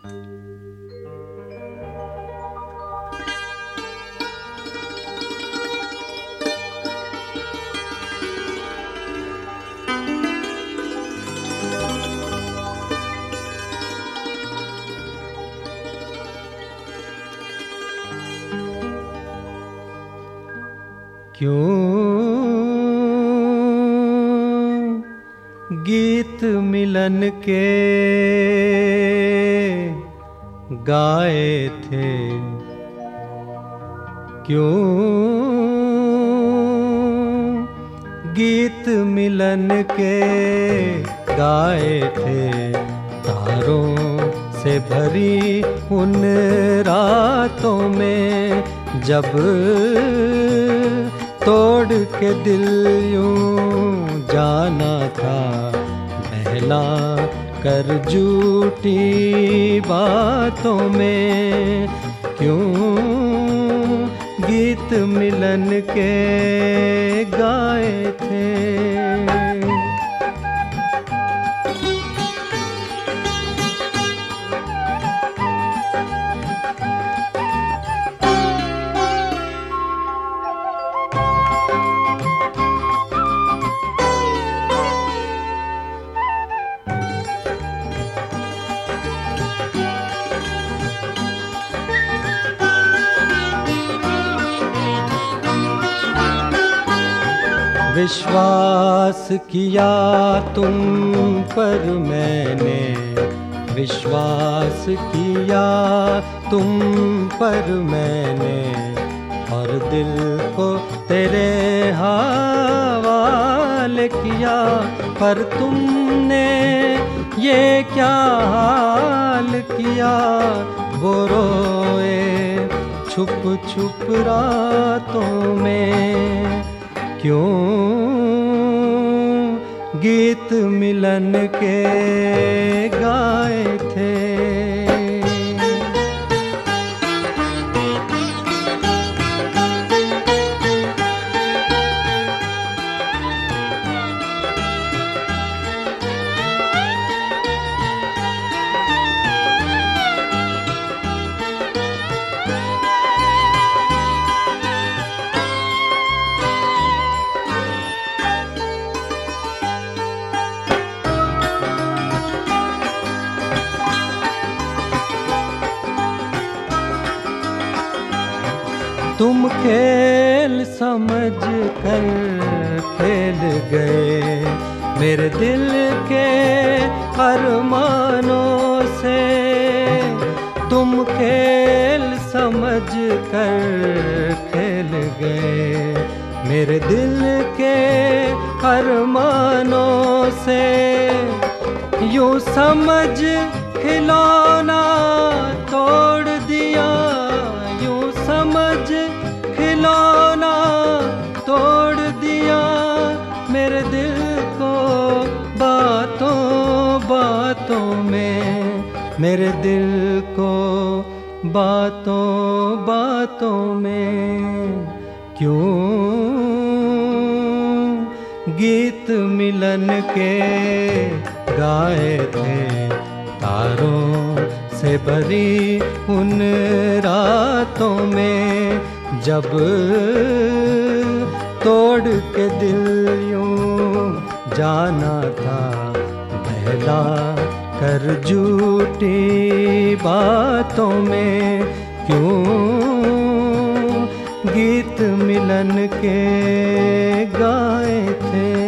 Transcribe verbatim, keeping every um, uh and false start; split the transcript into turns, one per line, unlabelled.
क्यों गीत मिलन के गाए थे, क्यों गीत मिलन के गाए थे, तारों से भरी उन रातों में जब तोड़ के दिल यूं जाना था, बहला कर झूठी बातों में। क्यों गीत मिलन के गाए थे। विश्वास किया तुम पर मैंने, विश्वास किया तुम पर मैंने, और दिल को तेरे हवाले किया, पर तुमने ये क्या हाल किया। वो रोए छुप छुप रातों में, क्यों गीत मिलन के गाए थे। तुम खेल समझ कर खेल गए मेरे दिल के अरमानों से। तुम खेल समझ कर खेल गए मेरे दिल के अरमानों से। यूं समझ खिलौना तोड़ दिया, यूं समझ खिलौना तोड़ दिया, मेरे दिल को बातों बातों में, मेरे दिल को बातों बातों में। क्यों गीत मिलन के गाए थे, तारों से भरी उन रातों में जब तोड़ के दिल यूं जाना था, बहला कर झूठी बातों में। क्यों गीत मिलन के गाए थे।